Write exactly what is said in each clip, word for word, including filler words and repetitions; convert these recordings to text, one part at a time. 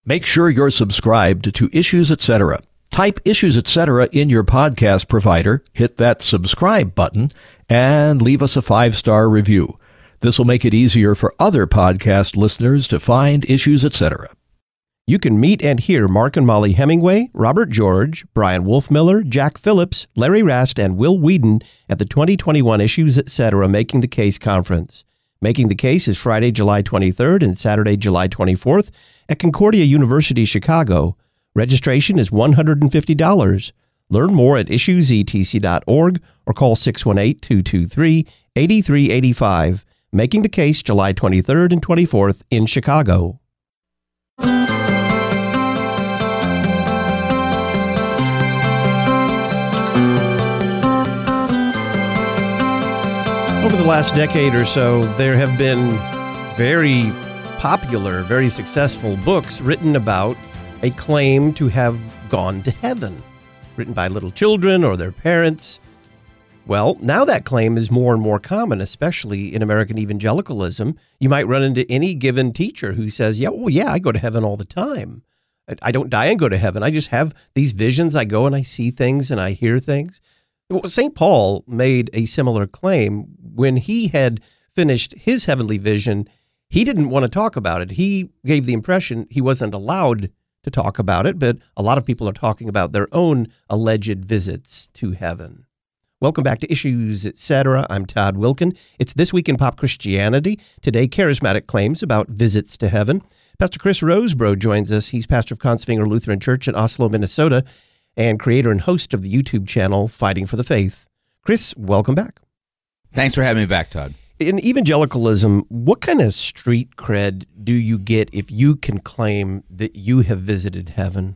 Make sure you're subscribed to Issues Etc. Type Issues Etc. in your podcast provider, hit that subscribe button, and leave us a five-star review. This will make it easier for other podcast listeners to find Issues Etc. You can meet and hear Mark and Molly Hemingway, Robert George, Brian Wolfmiller, Jack Phillips, Larry Rast, and Will Whedon at the twenty twenty-one Issues Etc. Making the Case Conference. Making the Case is Friday, July twenty-third and Saturday, July twenty-fourth at Concordia University, Chicago. Registration is one hundred fifty dollars. Learn more at issues e t c dot org or call six one eight, two two three, eight three eight five. Making the Case, July twenty-third and twenty-fourth in Chicago. Over the last decade or so, there have been very popular, very successful books written about a claim to have gone to heaven, written by little children or their parents. Well, now that claim is more and more common, especially in American evangelicalism. You might run into any given teacher who says, yeah, well, yeah, I go to heaven all the time. I don't die and go to heaven. I just have these visions. I go and I see things and I hear things. Well, Saint Paul made a similar claim when he had finished his heavenly vision. He didn't want to talk about it. He gave the impression he wasn't allowed to talk about it, but a lot of people are talking about their own alleged visits to heaven. Welcome back to Issues Etc. I'm Todd Wilkin. It's This Week in Pop Christianity. Today, charismatic claims about visits to heaven. Pastor Chris Rosebrough joins us. He's pastor of Kongsvinger Lutheran Church in Oslo, Minnesota, and creator and host of the YouTube channel Fighting for the Faith. Chris, welcome back. Thanks for having me back, Todd. In evangelicalism, what kind of street cred do you get if you can claim that you have visited heaven?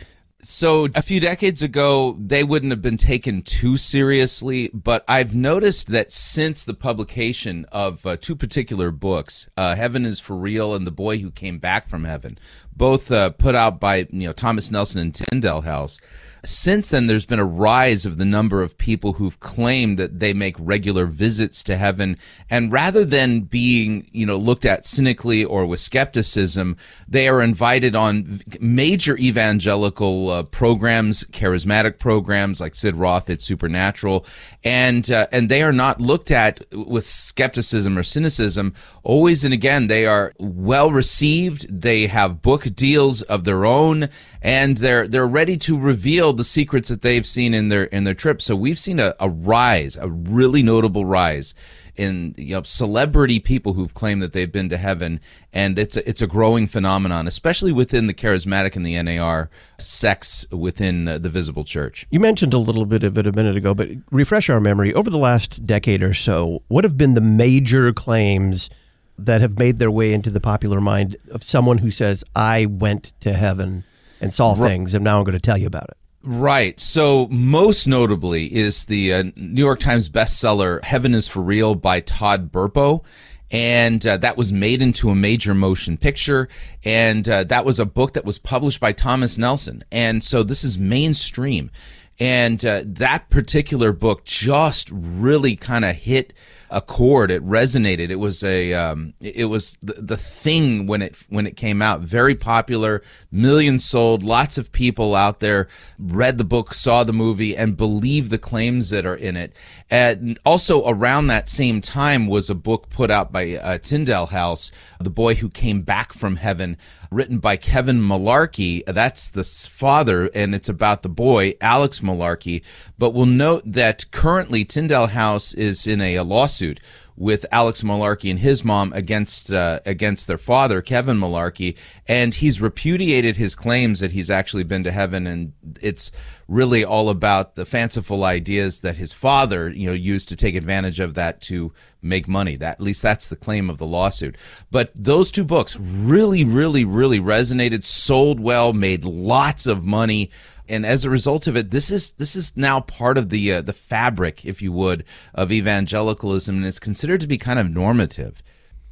So a few decades ago, they wouldn't have been taken too seriously, but I've noticed that since the publication of uh, two particular books, uh, Heaven is for Real and The Boy Who Came Back from Heaven, both uh, put out by you know Thomas Nelson and Tyndale House, since then there's been a rise of the number of people who've claimed that they make regular visits to heaven, and rather than being you know looked at cynically or with skepticism, they are invited on major evangelical uh, programs, charismatic programs like Sid Roth at Supernatural, and uh, and they are not looked at with skepticism or cynicism. Always and again, they are well received. They have book deals of their own, and they're they're ready to reveal the secrets that they've seen in their in their trip. So we've seen a, a rise, a really notable rise in you know celebrity people who've claimed that they've been to heaven, and it's a, it's a growing phenomenon, especially within the charismatic and the N A R sects within the, the visible church. You mentioned a little bit of it a minute ago, but refresh our memory. Over the last decade or so, what have been the major claims that have made their way into the popular mind of someone who says, I went to heaven and saw things, and now I'm going to tell you about it? Right. So most notably is the uh, New York Times bestseller, Heaven is for Real by Todd Burpo. And uh, that was made into a major motion picture. And uh, that was a book that was published by Thomas Nelson. And so this is mainstream. And uh, that particular book just really kind of hit a chord. It resonated. It was a um, it was the, the thing when it when it came out. Very popular, millions sold. Lots of people out there read the book, saw the movie, and believe the claims that are in it. And also around that same time was a book put out by uh, Tyndale House, The Boy Who Came Back from Heaven, written by Kevin Malarkey. That's the father, and it's about the boy, Alex Malarkey. But we'll note that currently Tyndale House is in a, a lawsuit with Alex Malarkey and his mom against uh, against their father, Kevin Malarkey, and he's repudiated his claims that he's actually been to heaven, and it's really all about the fanciful ideas that his father, you know, used to take advantage of that to make money. That, at least that's the claim of the lawsuit. But those two books really, really, really resonated, sold well, made lots of money. And as a result of it, this is this is now part of the uh, the fabric, if you would, of evangelicalism, and it's considered to be kind of normative.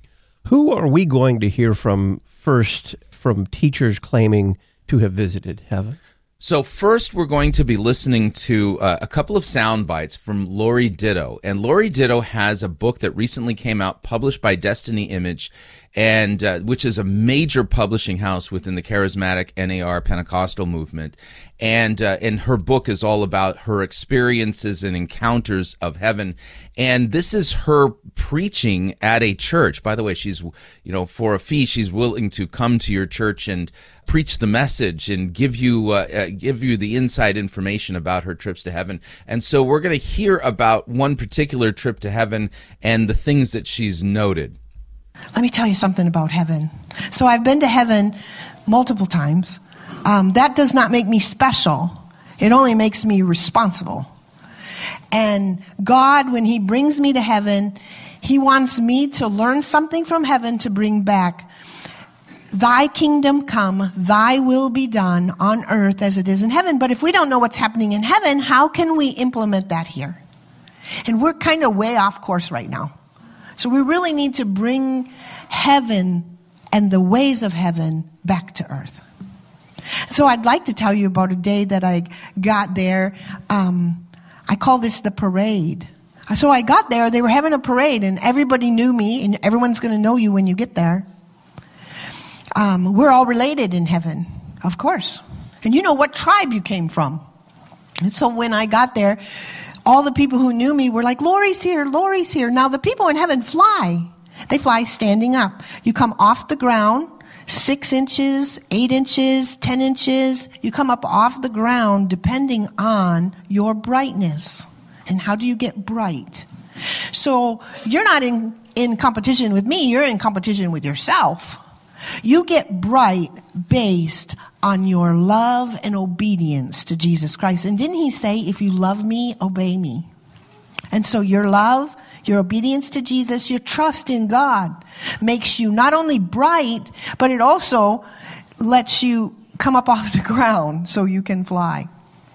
Who are we going to hear from first, from teachers claiming to have visited heaven? So first, we're going to be listening to uh, a couple of sound bites from Laurie Ditto. And Laurie Ditto has a book that recently came out, published by Destiny Image, and uh, which is a major publishing house within the charismatic N A R Pentecostal movement. And uh, and her book is all about her experiences and encounters of heaven. And this is her preaching at a church. By the way, she's, you know, for a fee, she's willing to come to your church and preach the message and give you uh, uh, give you the inside information about her trips to heaven. And so we're going to hear about one particular trip to heaven and the things that she's noted. Let me tell you something about heaven. So I've been to heaven multiple times. Um, that does not make me special. It only makes me responsible. And God, when he brings me to heaven, he wants me to learn something from heaven to bring back. Thy kingdom come, thy will be done on earth as it is in heaven. But if we don't know what's happening in heaven, how can we implement that here? And we're kind of way off course right now. So we really need to bring heaven and the ways of heaven back to earth. So I'd like to tell you about a day that I got there. Um, I call this the parade. So I got there, they were having a parade, and everybody knew me, and everyone's going to know you when you get there. Um, we're all related in heaven, of course. And you know what tribe you came from. And so when I got there, all the people who knew me were like, Lori's here, Lori's here. Now the people in heaven fly. They fly standing up. You come off the ground, six inches, eight inches, ten inches. You come up off the ground depending on your brightness. And how do you get bright? So you're not in, in competition with me. You're in competition with yourself. You get bright based on your love and obedience to Jesus Christ. And didn't he say, if you love me, obey me? And so your love, your obedience to Jesus, your trust in God makes you not only bright, but it also lets you come up off the ground so you can fly.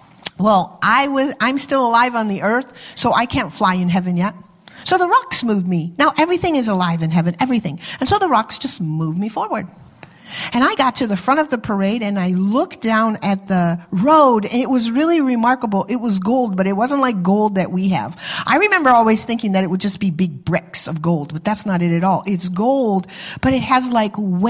Well, I was, I'm still alive on the earth, so I can't fly in heaven yet. So the rocks moved me. Now everything is alive in heaven, everything. And so the rocks just moved me forward. And I got to the front of the parade and I looked down at the road, and it was really remarkable. It was gold, but it wasn't like gold that we have. I remember always thinking that it would just be big bricks of gold, but that's not it at all. It's gold, but it has like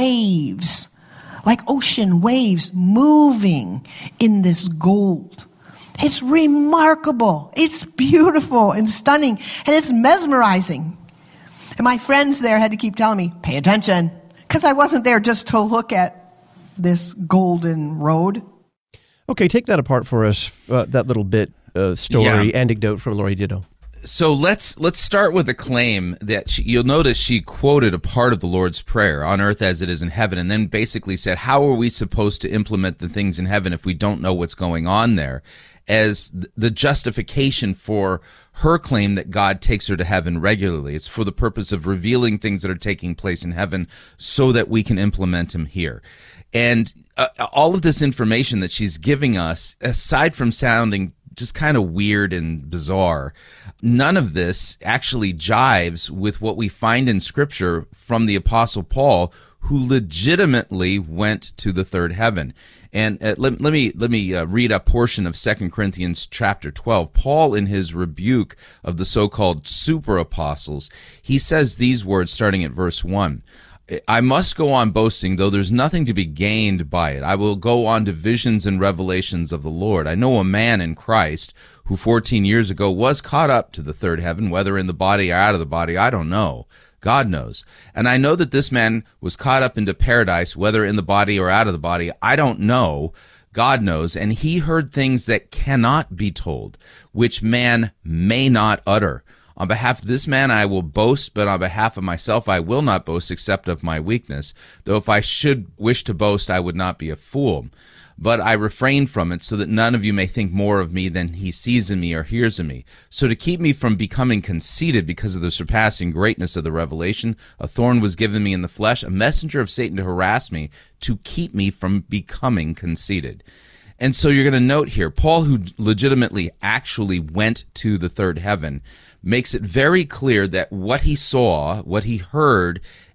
waves, like ocean waves moving in this gold. It's remarkable. It's beautiful and stunning, and it's mesmerizing. And my friends there had to keep telling me, pay attention, because I wasn't there just to look at this golden road. Okay, take that apart for us, uh, that little bit uh, story, Yeah. anecdote from Lori Ditto. So let's let's start with a claim that she, you'll notice she quoted a part of the Lord's Prayer, on earth as it is in heaven, and then basically said, how are we supposed to implement the things in heaven if we don't know what's going on there, as the justification for her claim that God takes her to heaven regularly. It's for the purpose of revealing things that are taking place in heaven so that we can implement them here. And uh, all of this information that she's giving us, aside from sounding just kind of weird and bizarre, none of this actually jives with what we find in Scripture from the Apostle Paul, who legitimately went to the third heaven. And uh, let, let me let me uh, read a portion of Second Corinthians chapter twelve. Paul, in his rebuke of the so-called super apostles, he says these words starting at verse one. I must go on boasting, though there's nothing to be gained by it. I will go on to visions and revelations of the Lord. I know a man in Christ who fourteen years ago was caught up to the third heaven, whether in the body or out of the body, I don't know. God knows. And I know that this man was caught up into paradise, whether in the body or out of the body, I don't know. God knows. And he heard things that cannot be told, which man may not utter. On behalf of this man I will boast, but on behalf of myself I will not boast except of my weakness. Though if I should wish to boast, I would not be a fool. But I refrain from it so that none of you may think more of me than he sees in me or hears of me. So to keep me from becoming conceited because of the surpassing greatness of the revelation, a thorn was given me in the flesh, a messenger of Satan to harass me, to keep me from becoming conceited. And so you're going to note here, Paul, who legitimately actually went to the third heaven, makes it very clear that what he saw, what he heard,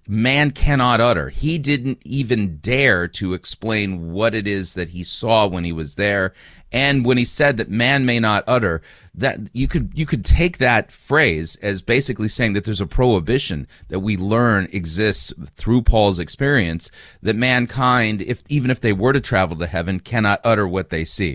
man cannot utter. He didn't even dare to explain what it is that he saw when he was there. And when he said that man may not utter, that you could you could take that phrase as basically saying that there's a prohibition that we learn exists through Paul's experience, that mankind, if even if they were to travel to heaven, cannot utter what they see.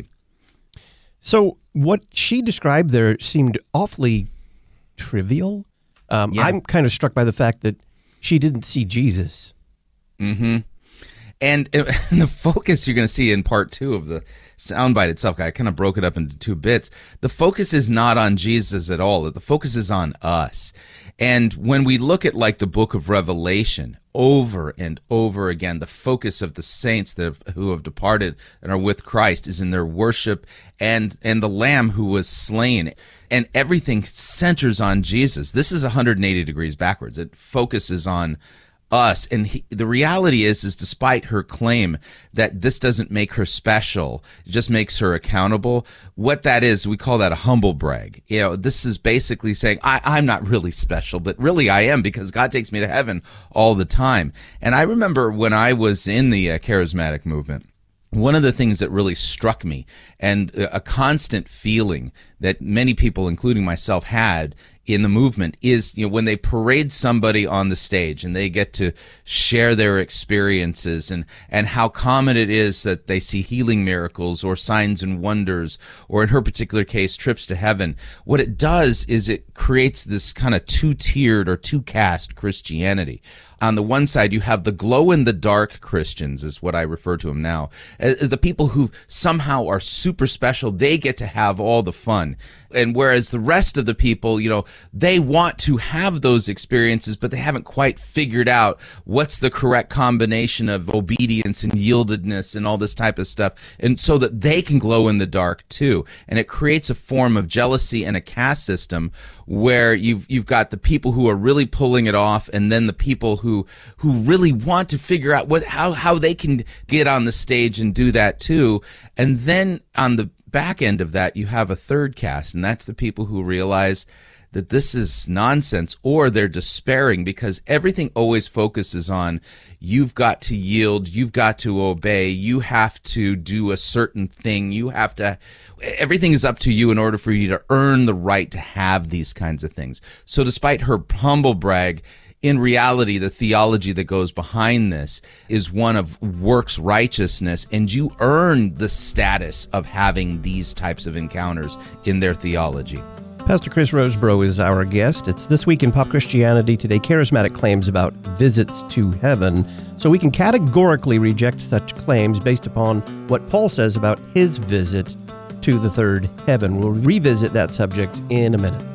So what she described there seemed awfully trivial. Um, Yeah. I'm kind of struck by the fact that she didn't see Jesus. Mm-hmm. And, and the focus you're going to see in part two of the soundbite itself, I kind of broke it up into two bits. The focus is not on Jesus at all. The focus is on us. And when we look at like the book of Revelation, over and over again, the focus of the saints that have, who have departed and are with Christ is in their worship and and the Lamb who was slain. And everything centers on Jesus. This is one hundred eighty degrees backwards. It focuses on us. And he, the reality is, is despite her claim that this doesn't make her special, it just makes her accountable, what that is, we call that a humble brag. You know, this is basically saying, I, I'm not really special, but really I am, because God takes me to heaven all the time. And I remember when I was in the uh, charismatic movement, one of the things that really struck me, and a constant feeling that many people, including myself, had in the movement, is, you know, when they parade somebody on the stage and they get to share their experiences and, and how common it is that they see healing miracles or signs and wonders, or in her particular case, trips to heaven. What it does is it creates this kind of two-tiered or two-caste Christianity. On the one side, you have the glow-in-the-dark Christians, is what I refer to them now, as the people who somehow are super special. They get to have all the fun. And whereas the rest of the people, you know, they want to have those experiences, but they haven't quite figured out what's the correct combination of obedience and yieldedness and all this type of stuff, and so that they can glow in the dark too. And it creates a form of jealousy and a caste system where you've you've got the people who are really pulling it off, and then the people who who really want to figure out what how how they can get on the stage and do that too. And then on the back end of that, you have a third caste, and that's the people who realize that this is nonsense, or they're despairing, because everything always focuses on you've got to yield, you've got to obey, you have to do a certain thing, you have to, everything is up to you in order for you to earn the right to have these kinds of things. So despite her humble brag, in reality, the theology that goes behind this is one of works righteousness, and you earn the status of having these types of encounters in their theology. Pastor Chris Rosebrough is our guest. It's This Week in Pop Christianity Today, charismatic claims about visits to heaven. So we can categorically reject such claims based upon what Paul says about his visit to the third heaven. We'll revisit that subject in a minute.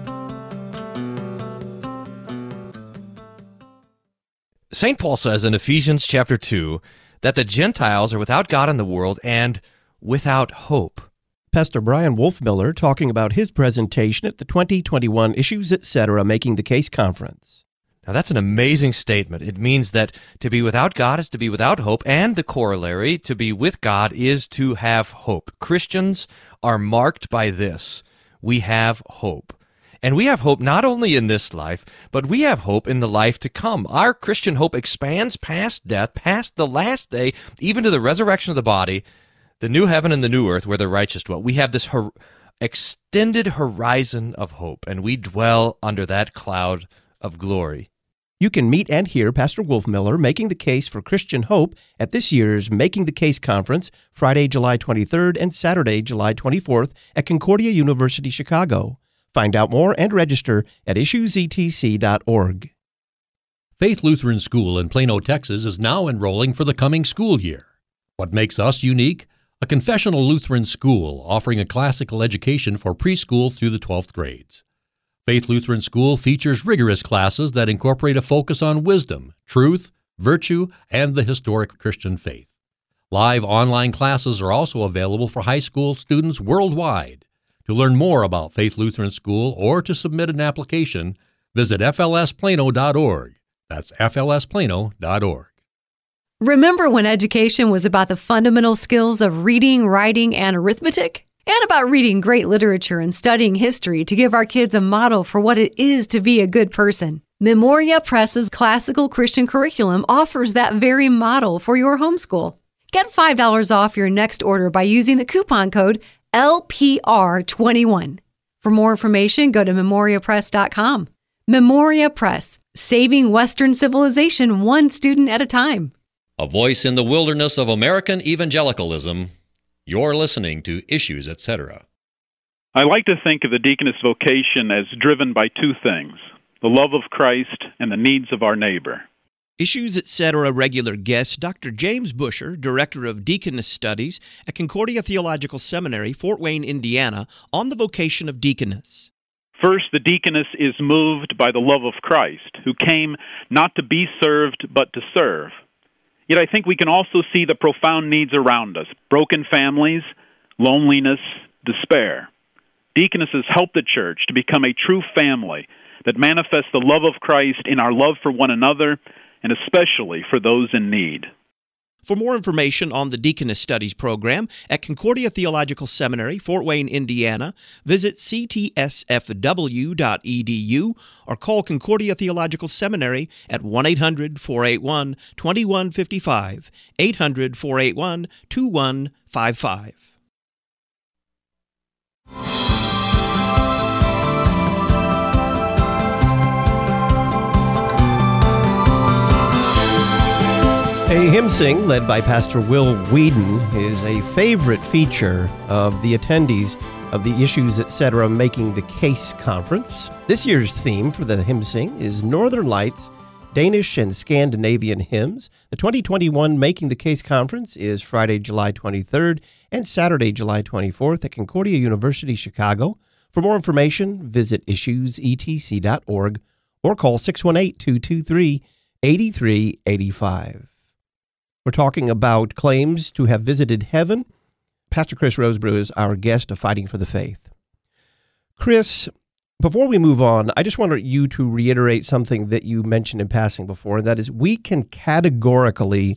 Saint Paul says in Ephesians chapter two that the Gentiles are without God in the world and without hope. Pastor Brian Wolfmiller talking about his presentation at the twenty twenty-one Issues Etc. Making the Case Conference. Now that's an amazing statement. It means that to be without God is to be without hope, and the corollary, to be with God, is to have hope. Christians are marked by this. We have hope. And we have hope not only in this life, but we have hope in the life to come. Our Christian hope expands past death, past the last day, even to the resurrection of the body, the new heaven and the new earth where the righteous dwell. We have this hor- extended horizon of hope, and we dwell under that cloud of glory. You can meet and hear Pastor Wolfmiller making the case for Christian hope at this year's Making the Case Conference, Friday, July twenty-third and Saturday, July twenty-fourth at Concordia University, Chicago. Find out more and register at issues e t c dot org. Faith Lutheran School in Plano, Texas is now enrolling for the coming school year. What makes us unique? A confessional Lutheran school offering a classical education for preschool through the twelfth grades. Faith Lutheran School features rigorous classes that incorporate a focus on wisdom, truth, virtue, and the historic Christian faith. Live online classes are also available for high school students worldwide. To learn more about Faith Lutheran School or to submit an application, visit f l s plano dot org. That's f l s plano dot org. Remember when education was about the fundamental skills of reading, writing, and arithmetic? And about reading great literature and studying history to give our kids a model for what it is to be a good person. Memoria Press's classical Christian curriculum offers that very model for your homeschool. Get five dollars off your next order by using the coupon code L P R twenty-one. For more information, go to memoria press dot com. Memoria Press, saving Western civilization one student at a time. A voice in the wilderness of American evangelicalism. You're listening to Issues, et cetera. I like to think of the deaconess vocation as driven by two things, the love of Christ and the needs of our neighbor. Issues, et cetera. Regular guest, Doctor James Busher, Director of Deaconess Studies at Concordia Theological Seminary, Fort Wayne, Indiana, on the vocation of deaconess. First, the deaconess is moved by the love of Christ, who came not to be served, but to serve. Yet I think we can also see the profound needs around us, broken families, loneliness, despair. Deaconesses help the church to become a true family that manifests the love of Christ in our love for one another, and especially for those in need. For more information on the Deaconess Studies program at Concordia Theological Seminary, Fort Wayne, Indiana, visit c t s f w dot e d u or call Concordia Theological Seminary at one eight hundred, four eight one, two one five five, eight hundred, four eight one, two one five five. A hymn sing led by Pastor Will Whedon is a favorite feature of the attendees of the Issues, et cetera. Making the Case Conference. This year's theme for the hymn sing is Northern Lights, Danish and Scandinavian Hymns. The twenty twenty-one Making the Case Conference is Friday, July twenty-third and Saturday, July twenty-fourth at Concordia University, Chicago. For more information, visit issues e t c dot org or call six one eight, two two three, eight three eight five. We're talking about claims to have visited heaven. Pastor Chris Rosebrew is our guest of Fighting for the Faith. Chris, before we move on, I just want you to reiterate something that you mentioned in passing before, and that is we can categorically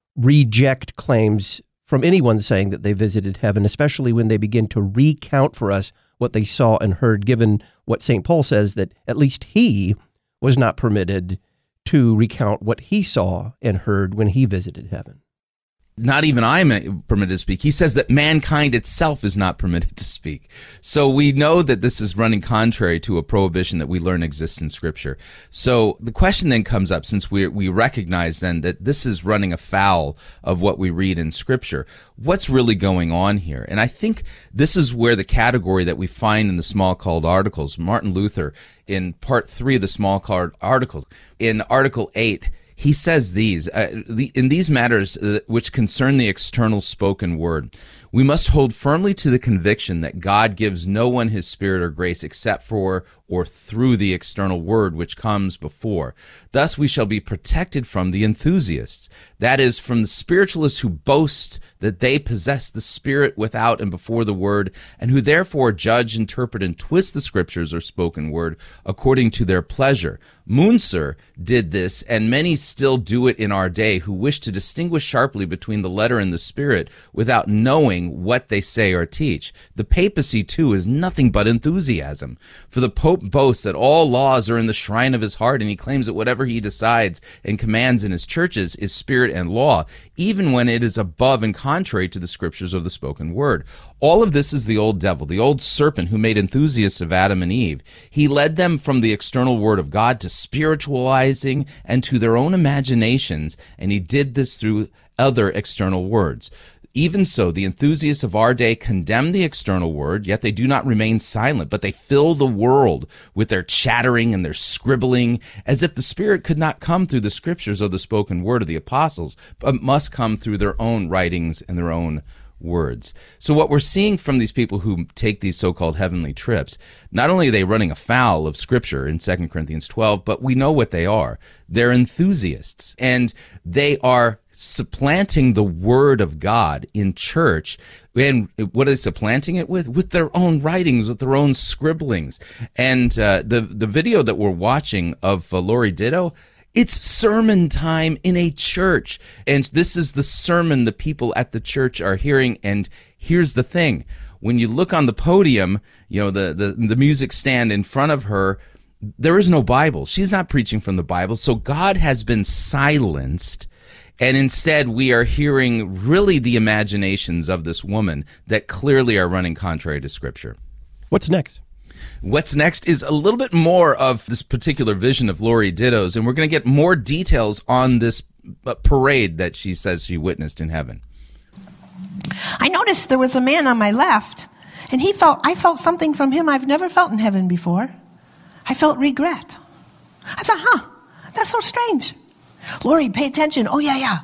reject claims from anyone saying that they visited heaven, especially when they begin to recount for us what they saw and heard, given what Saint Paul says, that at least he was not permitted to recount what he saw and heard when he visited heaven. Not even I'm permitted to speak. He says that mankind itself is not permitted to speak. So we know that this is running contrary to a prohibition that we learn exists in Scripture. So the question then comes up, since we we recognize then that this is running afoul of what we read in Scripture, what's really going on here? And I think this is where the category that we find in the Smalcald Articles, Martin Luther, in part three of the Smalcald Articles, in Article eight, he says these, uh, the, in these matters uh, which concern the external spoken word, we must hold firmly to the conviction that God gives no one his spirit or grace except for or through the external word which comes before. Thus we shall be protected from the enthusiasts, that is, from the spiritualists who boast that they possess the Spirit without and before the Word, and who therefore judge, interpret, and twist the Scriptures or spoken word according to their pleasure. Munzer did this, and many still do it in our day, who wish to distinguish sharply between the letter and the Spirit without knowing what they say or teach. The papacy, too, is nothing but enthusiasm. For the Pope boasts that all laws are in the shrine of his heart, and he claims that whatever he decides and commands in his churches is spirit and law, even when it is above and contrary to the Scriptures of the spoken word. All of this is the old devil, the old serpent who made enthusiasts of Adam and Eve. He led them from the external word of God to spiritualizing and to their own imaginations, and he did this through other external words. Even so, the enthusiasts of our day condemn the external word, yet they do not remain silent, but they fill the world with their chattering and their scribbling, as if the Spirit could not come through the Scriptures or the spoken word of the apostles, but must come through their own writings and their own words. So what we're seeing from these people who take these so-called heavenly trips, not only are they running afoul of Scripture in Second Corinthians twelve, but we know what they are. They're enthusiasts, and they are supplanting the Word of God in church. And what are they supplanting it with? With their own writings, with their own scribblings. And uh, the, the video that we're watching of uh, Lori Ditto, it's sermon time in a church. And this is the sermon the people at the church are hearing. And here's the thing. When you look on the podium, you know, the, the, the music stand in front of her, There is no Bible. She's not preaching from the Bible. So God has been silenced. And instead, we are hearing really the imaginations of this woman that clearly are running contrary to Scripture. What's next? What's next is a little bit more of this particular vision of Laurie Ditto's, and we're going to get more details on this parade that she says she witnessed in heaven. I noticed there was a man on my left, and he felt I felt something from him I've never felt in heaven before. I felt regret. I thought, huh, that's so strange. Laurie, pay attention. Oh, yeah, yeah.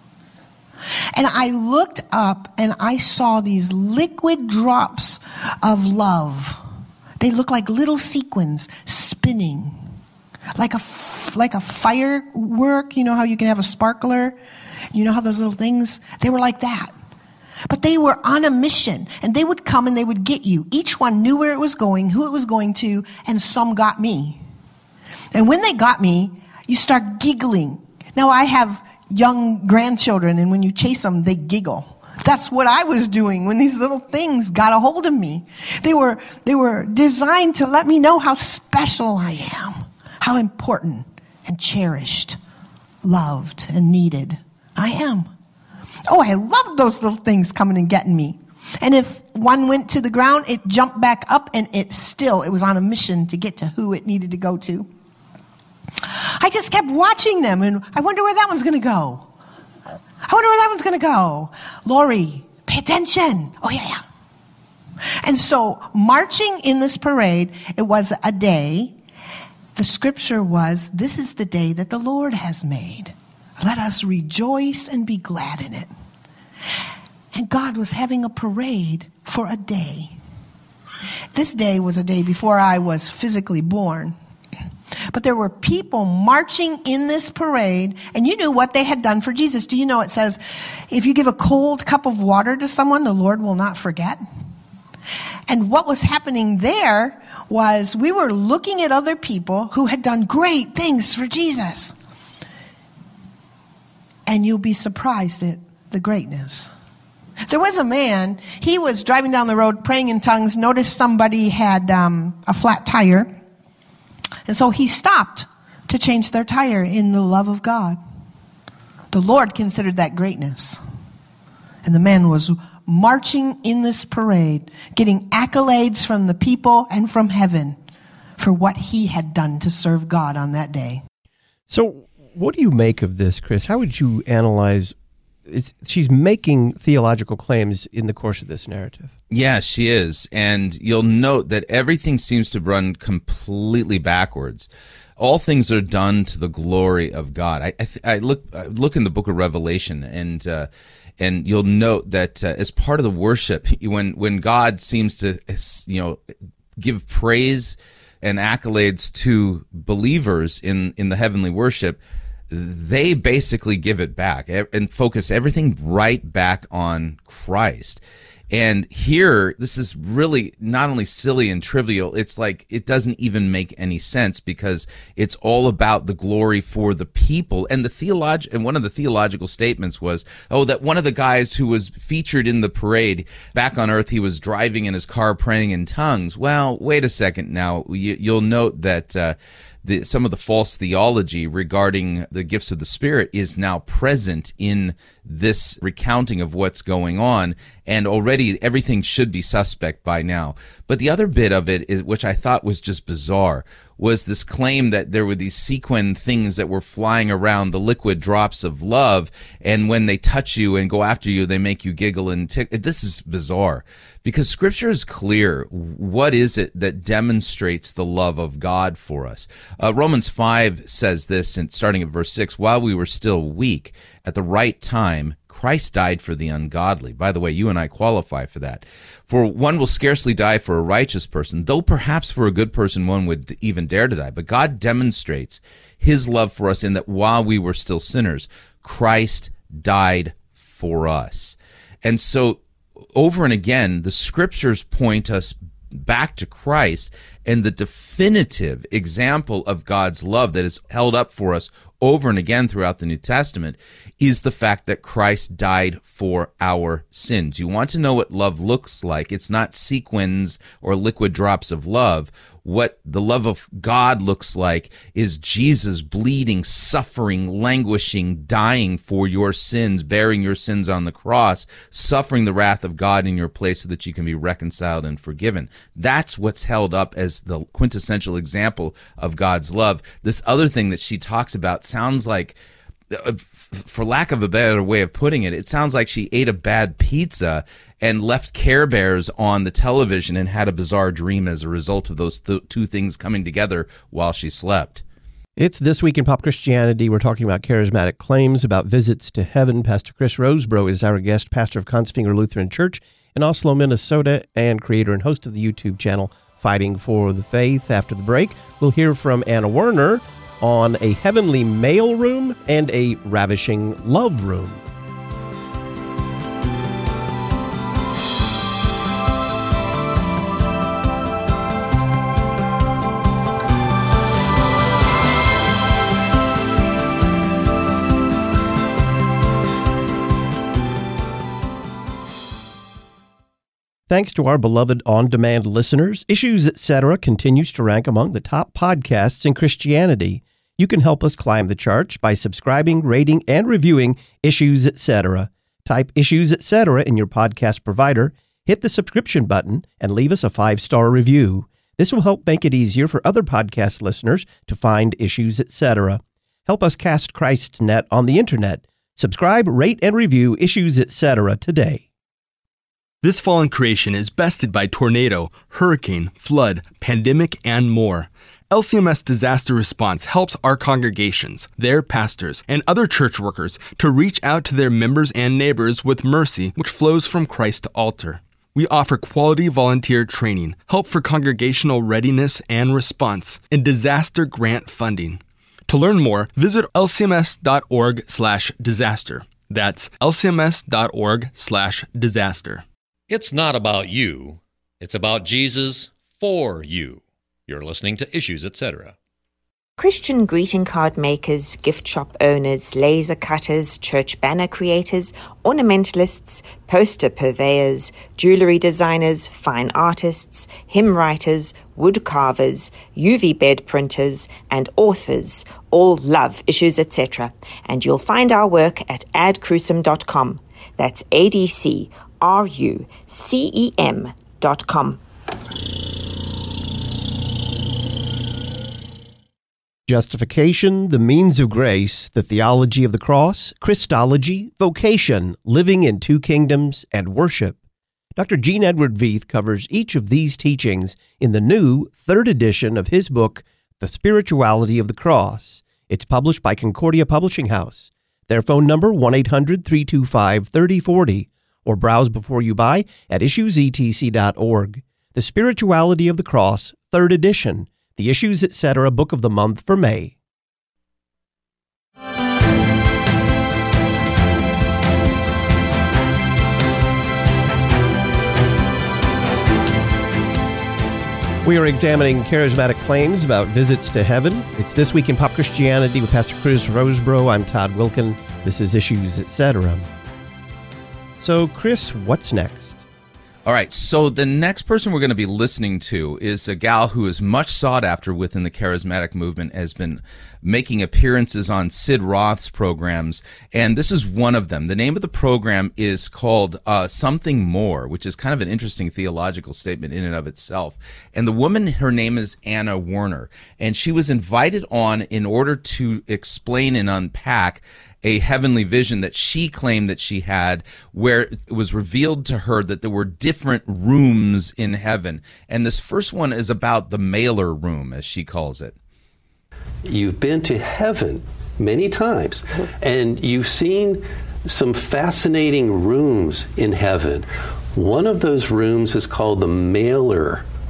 And I looked up and I saw these liquid drops of love. They look like little sequins spinning, like a, like a firework. You know how you can have a sparkler? You know how those little things? They were like that. But they were on a mission, and they would come and they would get you. Each one knew where it was going, who it was going to, and some got me. And when they got me, you start giggling. Now, I have young grandchildren, and when you chase them, they giggle. That's what I was doing when these little things got a hold of me. They were, they were designed to let me know how special I am, how important and cherished, loved and needed I am. Oh, I loved those little things coming and getting me. And if one went to the ground, it jumped back up, and it still, it was on a mission to get to who it needed to go to. I just kept watching them, and I wonder where that one's going to go. I wonder where that one's going to go. Laurie, pay attention. Oh, yeah, yeah. And so marching in this parade, it was a day. The scripture was, this is the day that the Lord has made. Let us rejoice and be glad in it. And God was having a parade for a day. This day was a day before I was physically born. But there were people marching in this parade, and you knew what they had done for Jesus. Do you know it says, if you give a cold cup of water to someone, the Lord will not forget? And what was happening there was we were looking at other people who had done great things for Jesus. And you'll be surprised at the greatness. There was a man, he was driving down the road praying in tongues, noticed somebody had um, a flat tire. And so he stopped to change their tire in the love of God. The Lord considered that greatness. And the man was marching in this parade, getting accolades from the people and from heaven for what he had done to serve God on that day. So what do you make of this, Chris? How would you analyze It's, she's making theological claims in the course of this narrative. Yeah, she is. And you'll note that everything seems to run completely backwards. All things are done to the glory of God. I, I, I look I look in the book of Revelation, and uh, and you'll note that uh, as part of the worship, when when God seems to, you know, give praise and accolades to believers in, in the heavenly worship, they basically give it back and focus everything right back on Christ. And here, this is really not only silly and trivial, it's like it doesn't even make any sense because it's all about the glory for the people. And the theolog- and one of the theological statements was, oh, that one of the guys who was featured in the parade back on earth, he was driving in his car praying in tongues. Well, wait a second now. You, you'll note that uh, The, some of the false theology regarding the gifts of the Spirit is now present in this recounting of what's going on, and already everything should be suspect by now. But the other bit of it, is, which I thought was just bizarre, was this claim that there were these sequin things that were flying around, the liquid drops of love, and when they touch you and go after you, they make you giggle and tick. This is bizarre. Because Scripture is clear. What is it that demonstrates the love of God for us? Uh, Romans five says this, and starting at verse six, while we were still weak, at the right time, Christ died for the ungodly. By the way, you and I qualify for that. For one will scarcely die for a righteous person, though perhaps for a good person one would even dare to die. But God demonstrates his love for us in that while we were still sinners, Christ died for us. And so, over and again, the Scriptures point us back to Christ and the definitive example of God's love that is held up for us over and again throughout the New Testament is the fact that Christ died for our sins. You want to know what love looks like. It's not sequins or liquid drops of love. What the love of God looks like is Jesus bleeding, suffering, languishing, dying for your sins, bearing your sins on the cross, suffering the wrath of God in your place so that you can be reconciled and forgiven. That's what's held up as the quintessential example of God's love. This other thing that she talks about sounds like, for lack of a better way of putting it, it sounds like she ate a bad pizza and left Care Bears on the television and had a bizarre dream as a result of those th- two things coming together while she slept. It's This Week in Pop Christianity. We're talking about charismatic claims about visits to heaven. Pastor Chris Rosebrough is our guest, pastor of Kongsvinger Lutheran Church in Oslo, Minnesota, and creator and host of the YouTube channel Fighting for the Faith. After the break, we'll hear from Anna Werner on a heavenly mail room and a ravishing love room. Thanks to our beloved on-demand listeners, Issues Etc. continues to rank among the top podcasts in Christianity. You can help us climb the charts by subscribing, rating, and reviewing Issues Etc. Type Issues Etc. in your podcast provider, hit the subscription button, and leave us a five-star review. This will help make it easier for other podcast listeners to find Issues Etc. Help us cast Christ's net on the internet. Subscribe, rate, and review Issues Etc. today. This fallen creation is bested by tornado, hurricane, flood, pandemic, and more. L C M S Disaster Response helps our congregations, their pastors, and other church workers to reach out to their members and neighbors with mercy which flows from Christ to altar. We offer quality volunteer training, help for congregational readiness and response, and disaster grant funding. To learn more, visit L C M S dot org slash disaster. That's L C M S dot org slash disaster. It's not about you. It's about Jesus for you. You're listening to Issues Etc. Christian greeting card makers, gift shop owners, laser cutters, church banner creators, ornamentalists, poster purveyors, jewelry designers, fine artists, hymn writers, wood carvers, U V bed printers, and authors all love Issues Etc. And you'll find our work at ad crucem dot com. That's A D C R U C E M dot com. Justification, the means of grace, the theology of the cross, Christology, vocation, living in two kingdoms, and worship. Doctor Gene Edward Veith covers each of these teachings in the new third edition of his book, The Spirituality of the Cross. It's published by Concordia Publishing House. Their phone number, one eight hundred, three two five, three oh four oh, or browse before you buy at issues e t c dot org. The Spirituality of the Cross, third edition. The Issues Etc. Book of the Month for May. We are examining charismatic claims about visits to heaven. It's This Week in Pop Christianity with Pastor Chris Rosebrough. I'm Todd Wilkin. This is Issues Etc. So, Chris, what's next? All right, so the next person we're going to be listening to is a gal who is much sought after within the charismatic movement, has been making appearances on Sid Roth's programs, and this is one of them. The name of the program is called uh, Something More, which is kind of an interesting theological statement in and of itself. And the woman, her name is Anna Werner, and she was invited on in order to explain and unpack a heavenly vision that she claimed that she had, where it was revealed to her that there were different rooms in heaven. And this first one is about the mailer room, as she calls it. You've been to heaven many times, and you've seen some fascinating rooms in heaven. One of those rooms is called the mailer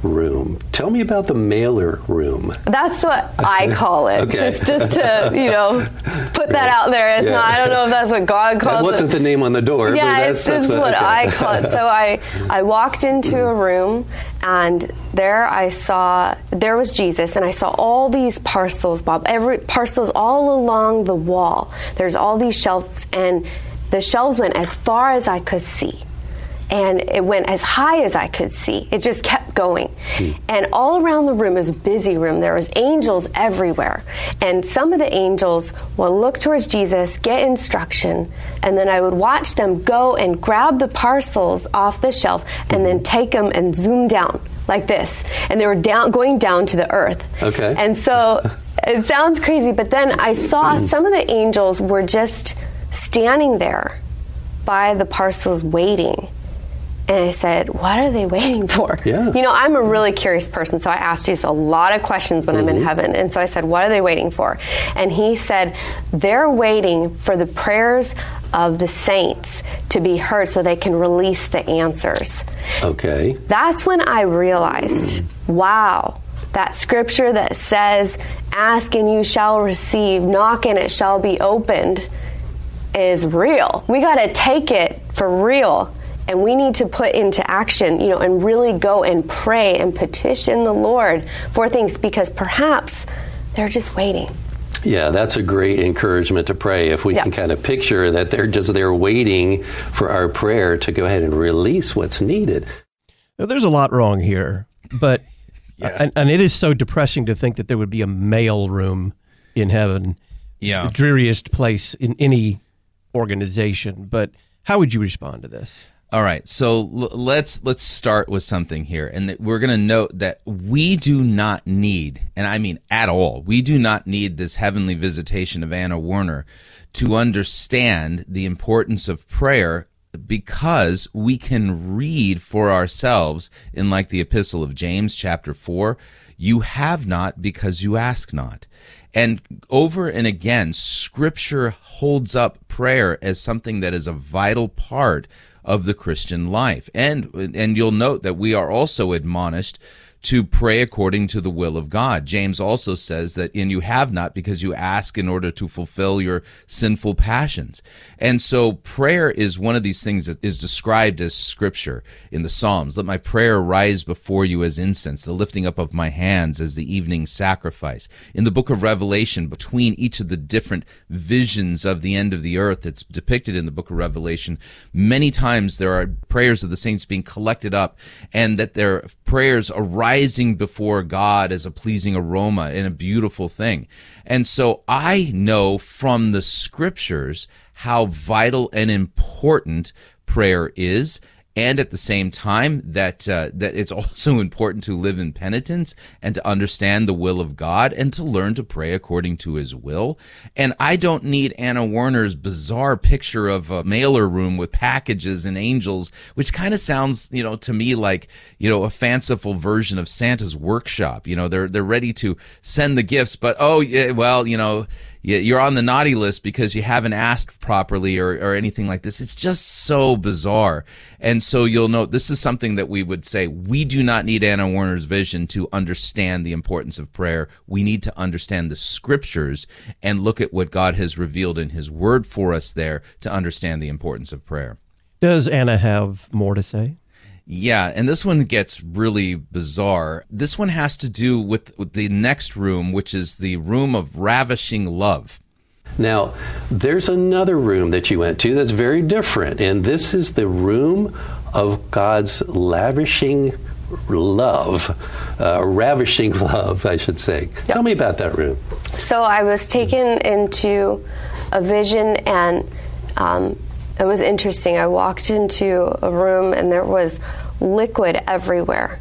room. Tell me about the mailer room. That's what I call it. Okay. Just just to, you know, put that out there. It's Yeah. not, I don't know if that's what God calls That wasn't it. the name on the door. Yeah, but that's, it's, that's it's what, what okay. I call it. So I, I walked into a room, and there I saw, there was Jesus, and I saw all these parcels, Bob, every parcels all along the wall. There's all these shelves, and the shelves went as far as I could see. And it went as high as I could see. It just kept going. Hmm. And all around the room was a busy room. There was angels everywhere. And some of the angels will look towards Jesus, get instruction, and then I would watch them go and grab the parcels off the shelf and then take them and zoom down like this. And they were down, going down to the earth. Okay. And so it sounds crazy, but then I saw some of the angels were just standing there by the parcels waiting. And I said, what are they waiting for? Yeah. You know, I'm a really curious person, so I asked Jesus a lot of questions when mm-hmm. I'm in heaven. And so I said, what are they waiting for? And he said, they're waiting for the prayers of the saints to be heard so they can release the answers. Okay. That's when I realized, wow, that scripture that says, ask and you shall receive, knock and it shall be opened, is real. We got to take it for real. And we need to put into action, you know, and really go and pray and petition the Lord for things, because perhaps they're just waiting. Yeah, that's a great encouragement to pray. If we yeah. can kind of picture that they're just there waiting for our prayer to go ahead and release what's needed. Now, there's a lot wrong here, but yeah. and, and it is so depressing to think that there would be a mail room in heaven. Yeah, the dreariest place in any organization. But how would you respond to this? All right, so l- let's let's start with something here, and that we're going to note that we do not need, and I mean at all, we do not need this heavenly visitation of Anna Werner to understand the importance of prayer, because we can read for ourselves in, like, the Epistle of James, chapter four, you have not because you ask not. And over and again, Scripture holds up prayer as something that is a vital part of the Christian life. And and you'll note that we are also admonished to pray according to the will of God. James also says that, and you have not because you ask in order to fulfill your sinful passions. And so prayer is one of these things that is described as Scripture in the Psalms. Let my prayer rise before you as incense, the lifting up of my hands as the evening sacrifice. In the book of Revelation, between each of the different visions of the end of the earth that's depicted in the book of Revelation, many times there are prayers of the saints being collected up, and that their prayers arise rising before God as a pleasing aroma and a beautiful thing. And so I know from the Scriptures how vital and important prayer is, and at the same time that uh, that it's also important to live in penitence and to understand the will of God and to learn to pray according to His will. And I don't need Anna Werner's bizarre picture of a mailer room with packages and angels, which kind of sounds, you know, to me like, you know, a fanciful version of Santa's workshop. You know, they're they're ready to send the gifts, but oh, yeah, well, you know, you're on the naughty list because you haven't asked properly or, or anything like this. It's just so bizarre. And so you'll note this is something that we would say we do not need Anna Werner's vision to understand the importance of prayer. We need to understand the Scriptures and look at what God has revealed in His Word for us there to understand the importance of prayer. Does Anna have more to say? Yeah, and this one gets really bizarre. This one has to do with, with the next room, which is the room of ravishing love. Now, there's another room that you went to that's very different, and this is the room of God's lavishing love, uh, ravishing love, I should say. Yep. Tell me about that room. So I was taken into a vision, and um, it was interesting. I walked into a room, and there was liquid everywhere.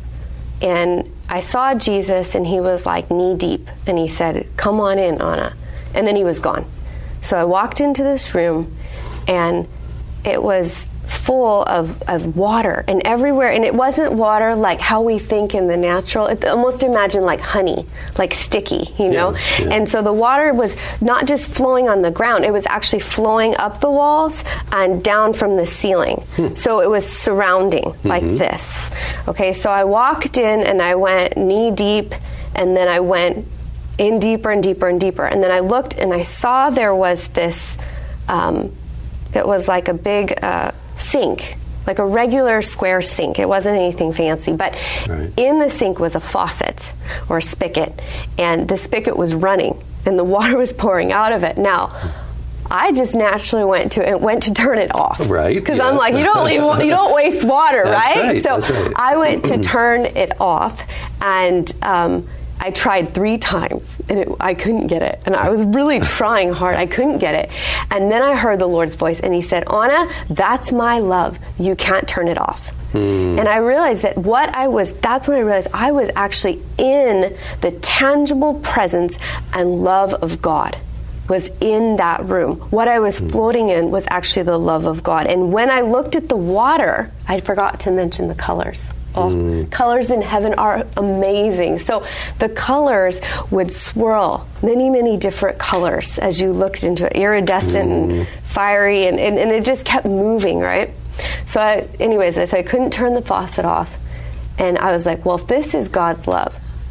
And I saw Jesus, and He was like knee deep, and He said, "Come on in, Anna." And then He was gone. So I walked into this room, and it was full of, of water and everywhere. And it wasn't water like how we think in the natural. It, almost imagine like honey, like sticky, you know? Yeah, yeah. And so the water was not just flowing on the ground, it was actually flowing up the walls and down from the ceiling. Hmm. So it was surrounding mm-hmm. like this. Okay, so I walked in and I went knee deep, and then I went in deeper and deeper and deeper. And then I looked and I saw there was this, um, it was like a big uh, sink, like a regular square sink. It wasn't anything fancy, but right. in the sink was a faucet or a spigot, and the spigot was running and the water was pouring out of it. Now, I just naturally went to it, went to turn it off, right? Because yeah. I'm like, you don't leave, you don't waste water, that's right? right? So that's right. I went to turn it off, and um, I tried three times, and it, I couldn't get it. And I was really trying hard. I couldn't get it. And then I heard the Lord's voice, and he said, Anna, that's my love. You can't turn it off. Hmm. And I realized that what I was, that's when I realized I was actually in the tangible presence and love of God. Was in that room. What I was floating in was actually the love of God. And when I looked at the water, I forgot to mention the colors. Oh, mm. Colors in heaven are amazing. So the colors would swirl, many, many different colors as you looked into it, iridescent mm. and fiery, and, and, and it just kept moving, right? So I, anyways, so I couldn't turn the faucet off. And I was like, well, if this is God's love,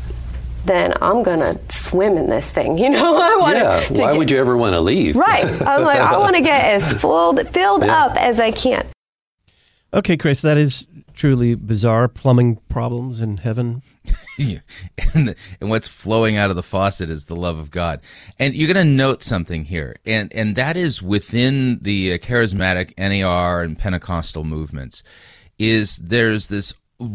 then I'm going to swim in this thing. You know, I want yeah, to why get, would you ever want to leave? Right. I'm like, I want to get as filled, filled yeah. up as I can. Okay, Chris, that is truly bizarre. Plumbing problems in heaven. Yeah. and, the, and what's flowing out of the faucet is the love of God. And you're going to note something here, and, and that is within the charismatic N A R and Pentecostal movements, is there's this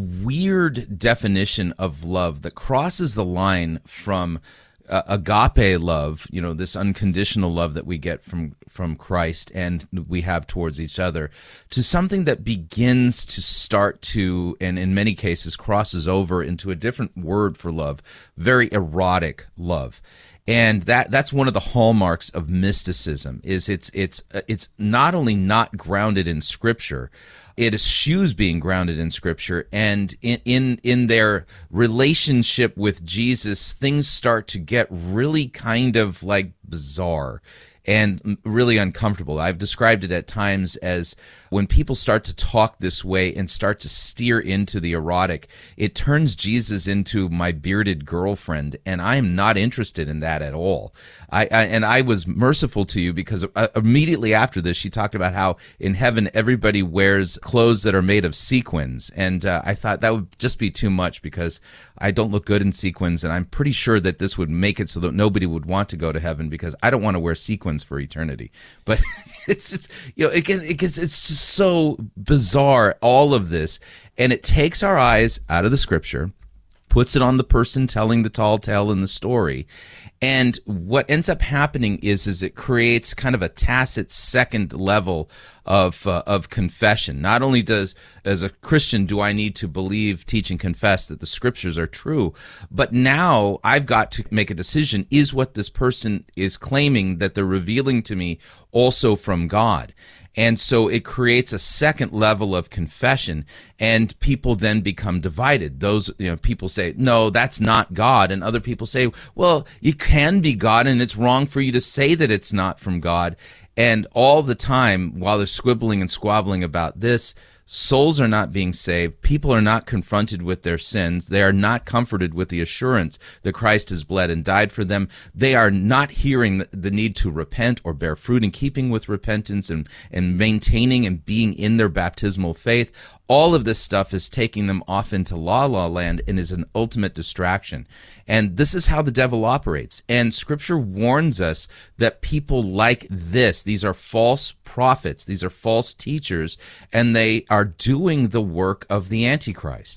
weird definition of love that crosses the line from uh, agape love, you know, this unconditional love that we get from from Christ and we have towards each other, to something that begins to start to, and in many cases crosses over into a different word for love, very erotic love. And that that's one of the hallmarks of mysticism, is it's it's it's not only not grounded in Scripture, it eschews being grounded in Scripture, and in, in in their relationship with Jesus, things start to get really kind of like bizarre and really uncomfortable. I've described it at times as when people start to talk this way and start to steer into the erotic, it turns Jesus into my bearded girlfriend, and I am not interested in that at all. I, I and I was merciful to you because immediately after this, she talked about how in heaven everybody wears clothes that are made of sequins, and uh, I thought that would just be too much because I don't look good in sequins, and I'm pretty sure that this would make it so that nobody would want to go to heaven because I don't want to wear sequins for eternity. But it's, it's you know, it gets, it gets, it's just so bizarre, all of this, and it takes our eyes out of the Scripture, puts it on the person telling the tall tale in the story. And what ends up happening is, is it creates kind of a tacit second level of uh, of confession. Not only does, as a Christian, do I need to believe, teach, and confess that the Scriptures are true, but now I've got to make a decision: is what this person is claiming that they're revealing to me also from God? And so it creates a second level of confession, and people then become divided. Those, you know, people say, no, that's not God. And other people say, well, you can be God, and it's wrong for you to say that it's not from God. And all the time, while they're squibbling and squabbling about this, souls are not being saved. People are not confronted with their sins. They are not comforted with the assurance that Christ has bled and died for them. They are not hearing the need to repent or bear fruit in keeping with repentance and, and maintaining and being in their baptismal faith. All of this stuff is taking them off into la-la land and is an ultimate distraction. And this is how the devil operates. And Scripture warns us that people like this, these are false prophets, these are false teachers, and they are doing the work of the Antichrist,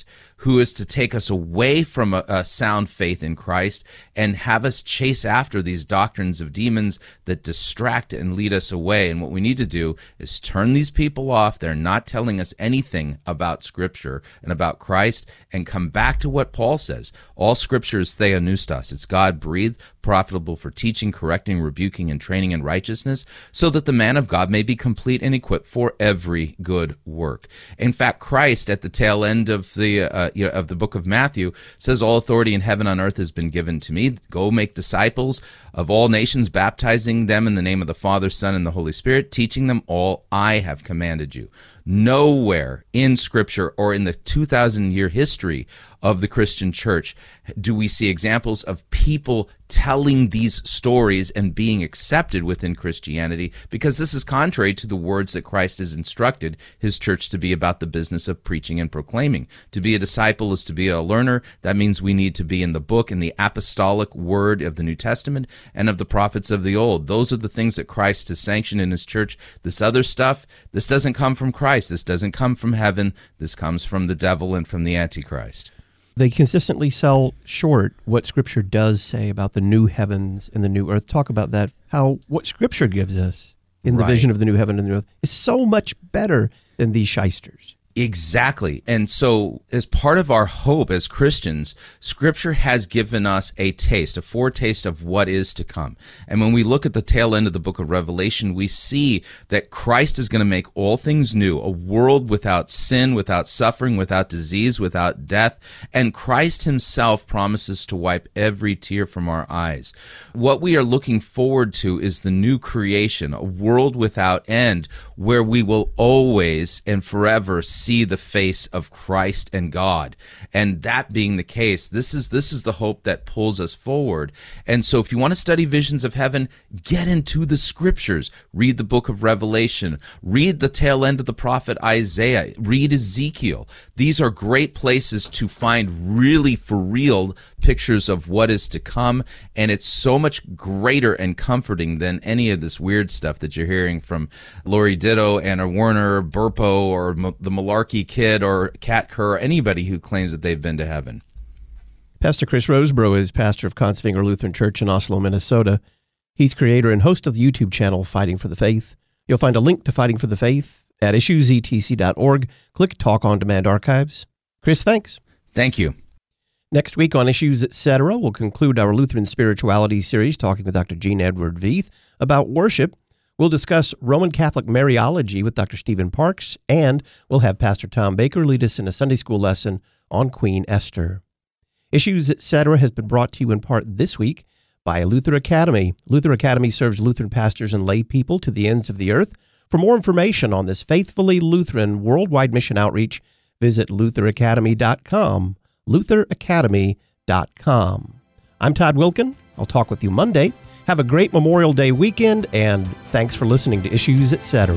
who is to take us away from a, a sound faith in Christ and have us chase after these doctrines of demons that distract and lead us away. And what we need to do is turn these people off. They're not telling us anything about Scripture and about Christ, and come back to what Paul says. All Scripture is theopneustos. It's God-breathed, profitable for teaching, correcting, rebuking, and training in righteousness, so that the man of God may be complete and equipped for every good work. In fact, Christ, at the tail end of the uh, you know, of the book of Matthew, says, all authority in heaven and on earth has been given to me. Go make disciples of all nations, baptizing them in the name of the Father, Son, and the Holy Spirit, teaching them all I have commanded you. Nowhere in Scripture or in the two thousand year history of the Christian church do we see examples of people telling these stories and being accepted within Christianity, because this is contrary to the words that Christ has instructed his church to be about the business of preaching and proclaiming. To be a disciple is to be a learner. That means we need to be in the book and the apostolic word of the New Testament and of the prophets of the Old. Those are the things that Christ has sanctioned in his church. This other stuff, this doesn't come from Christ. This doesn't come from heaven. This comes from the devil and from the Antichrist. They consistently sell short what Scripture does say about the new heavens and the new earth. Talk about that, how what Scripture gives us in the Right. vision of the new heaven and the new earth is so much better than these shysters. Exactly. And so as part of our hope as Christians, Scripture has given us a taste, a foretaste of what is to come. And when we look at the tail end of the book of Revelation, we see that Christ is going to make all things new, a world without sin, without suffering, without disease, without death. And Christ himself promises to wipe every tear from our eyes. What we are looking forward to is the new creation, a world without end, where we will always and forever see the face of Christ and God. And that being the case, this is this is the hope that pulls us forward. And so if you want to study visions of heaven, get into the Scriptures. Read the book of Revelation. Read the tail end of the prophet Isaiah. Read Ezekiel. These are great places to find really for real pictures of what is to come, and it's so much greater and comforting than any of this weird stuff that you're hearing from Lori Ditto, Anna Werner, Burpo, or M- the Malarkey Kid, or Kat Kerr, or anybody who claims that they've been to heaven. Pastor Chris Rosebrough is pastor of Kongsvinger Lutheran Church in Oslo, Minnesota. He's creator and host of the YouTube channel Fighting for the Faith. You'll find a link to Fighting for the Faith at issues e t c dot org. Click Talk on Demand Archives. Chris, thanks. Thank you. Next week on Issues Etc., we'll conclude our Lutheran Spirituality series talking with Doctor Gene Edward Veith about worship. We'll discuss Roman Catholic Mariology with Doctor Stephen Parks, and we'll have Pastor Tom Baker lead us in a Sunday school lesson on Queen Esther. Issues Etc. has been brought to you in part this week by Luther Academy. Luther Academy serves Lutheran pastors and lay people to the ends of the earth. For more information on this faithfully Lutheran worldwide mission outreach, visit luther academy dot com. luther academy dot com. I'm Todd Wilkin. I'll talk with you Monday. Have a great Memorial Day weekend, and thanks for listening to Issues Etc.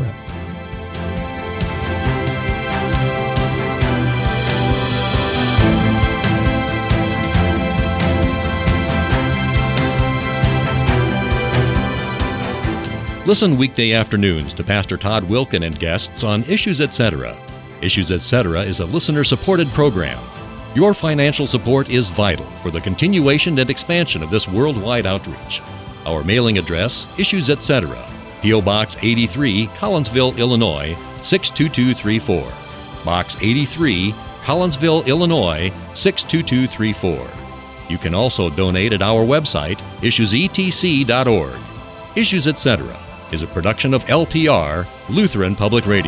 Listen weekday afternoons to Pastor Todd Wilkin and guests on Issues Etc. Issues Etc. is a listener-supported program. Your financial support is vital for the continuation and expansion of this worldwide outreach. Our mailing address, Issues Etc., P O. Box eighty-three, Collinsville, Illinois, six two two three four. Box eighty-three, Collinsville, Illinois, six two two three four. You can also donate at our website, issues e t c dot org. Issues Etc. is a production of L P R, Lutheran Public Radio.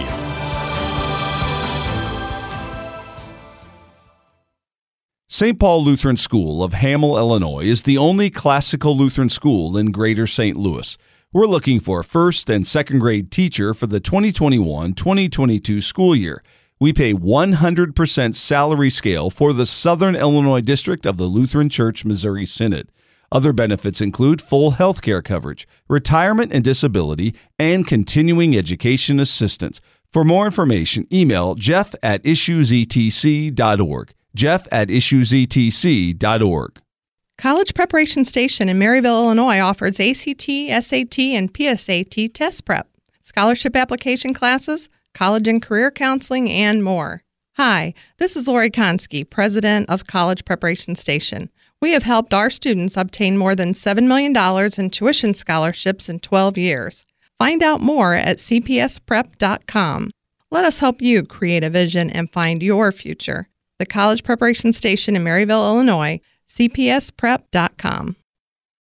Saint Paul Lutheran School of Hamel, Illinois is the only classical Lutheran school in Greater Saint Louis. We're looking for a first and second grade teacher for the twenty twenty-one twenty twenty-two school year. We pay one hundred percent salary scale for the Southern Illinois District of the Lutheran Church Missouri Synod. Other benefits include full health care coverage, retirement and disability, and continuing education assistance. For more information, email jeff at issues e t c dot org. jeff at issues e t c dot org. College Preparation Station in Maryville, Illinois offers A C T, S A T, and P S A T test prep, scholarship application classes, college and career counseling, and more. Hi, this is Lori Konski, president of College Preparation Station. We have helped our students obtain more than seven million dollars in tuition scholarships in twelve years. Find out more at c p s prep dot com. Let us help you create a vision and find your future. The College Preparation Station in Maryville, Illinois, c p s prep dot com.